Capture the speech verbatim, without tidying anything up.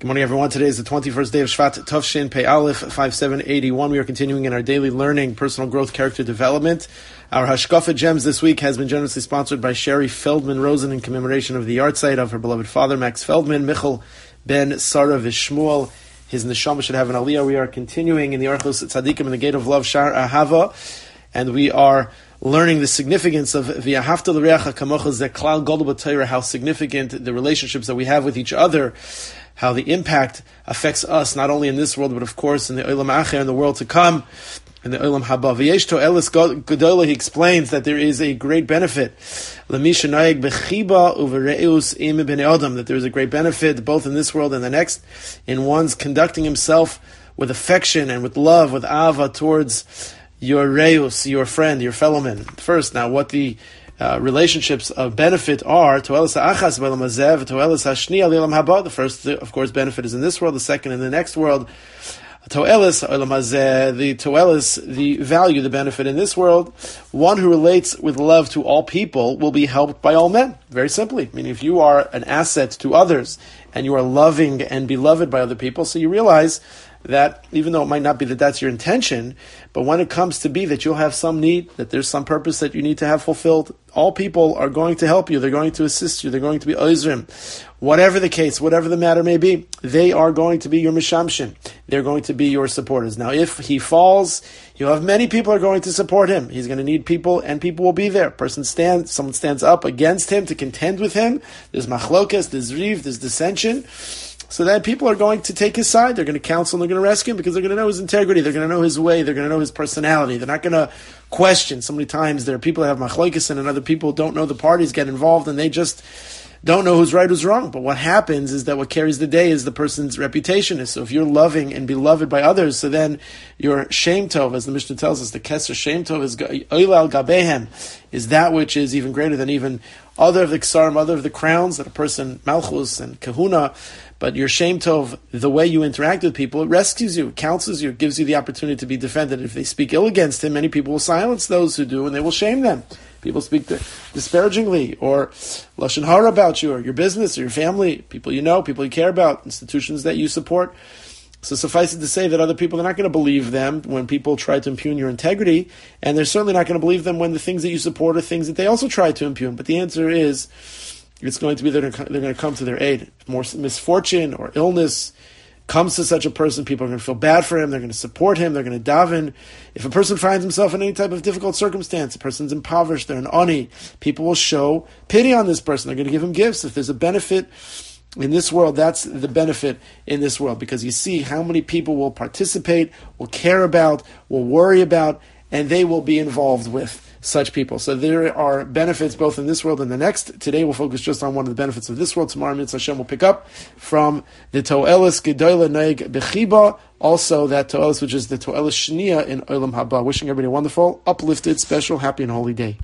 Good morning, everyone. Today is the twenty-first day of Shvat, Tavshin Pei Aleph, five seven eighty-one. We are continuing in our daily learning, personal growth, character development. Our Hashkafa Gems this week has been generously sponsored by Sherry Feldman Rosen in commemoration of the yahrzeit of her beloved father, Max Feldman, Michal ben Sarah Vishmuel. His neshama should have an aliyah. We are continuing in the Orchos Tzadikim in the Gate of Love, Shar Ahava, and we are learning the significance of V'ahavta l'reacha kamocha ze klal gadol b'Torah, how significant the relationships that we have with each other, how the impact affects us not only in this world, but of course in the Olam Acher, in the world to come, in the Olam Haba. V'yesh to'elis gedola, he explains that there is a great benefit, l'mi shenayeg b'chiba u'v're'us im b'nei adam, that there is a great benefit both in this world and the next, in one's conducting himself with affection and with love, with ava towards your reus, your friend, your fellow man. First, now what the Uh, relationships of benefit are to'elis ha'achas b'olam hazeh, to'elis ha'shniya l'olam haba. The first, of course, benefit is in this world. The second, in the next world. To'elis ha'olam hazeh, the to'elis, the value, the benefit in this world. One who relates with love to all people will be helped by all men. Very simply, meaning if you are an asset to others and you are loving and beloved by other people, so you realize that even though it might not be that that's your intention, but when it comes to be that you'll have some need, that there's some purpose that you need to have fulfilled, all people are going to help you, they're going to assist you, they're going to be oizrim. Whatever the case, whatever the matter may be, they are going to be your mishamshin. They're going to be your supporters. Now, if he falls, you'll have many people are going to support him. He's going to need people, and people will be there. Person stands, someone stands up against him to contend with him. There's machlokas, there's riv, there's dissension. So then people are going to take his side. They're going to counsel and they're going to rescue him because they're going to know his integrity. They're going to know his way. They're going to know his personality. They're not going to question. So many times there are people that have machlokes and other people don't know the parties, get involved, and they just don't know who's right, who's wrong. But what happens is that what carries the day is the person's reputation. So if you're loving and beloved by others, so then your shem tov, as the Mishnah tells us, the keser shem tov is oila al gabehem, is that which is even greater than even other of the ksarim, other of the crowns that a person, malchus and kahuna. But your shem tov, the way you interact with people, it rescues you, it counsels you, it gives you the opportunity to be defended. If they speak ill against him, many people will silence those who do, and they will shame them. People speak disparagingly, or lashon hara about you, or your business, or your family, people you know, people you care about, institutions that you support. So suffice it to say that other people are not going to believe them when people try to impugn your integrity, and they're certainly not going to believe them when the things that you support are things that they also try to impugn. But the answer is, it's going to be that they're going to come to their aid. If more misfortune or illness comes to such a person, people are going to feel bad for him, they're going to support him, they're going to daven. If a person finds himself in any type of difficult circumstance, a person's impoverished, they're an ani, people will show pity on this person, they're going to give him gifts. If there's a benefit in this world, that's the benefit in this world, because you see how many people will participate, will care about, will worry about, and they will be involved with such people. So there are benefits both in this world and the next. Today we'll focus just on one of the benefits of this world. Tomorrow, Mitzvah Hashem, will pick up from the To'elis Gedola Naig Bechiba, also that To'elis which is the To'elis Shniya in Olam Haba. Wishing everybody a wonderful, uplifted, special, happy and holy day.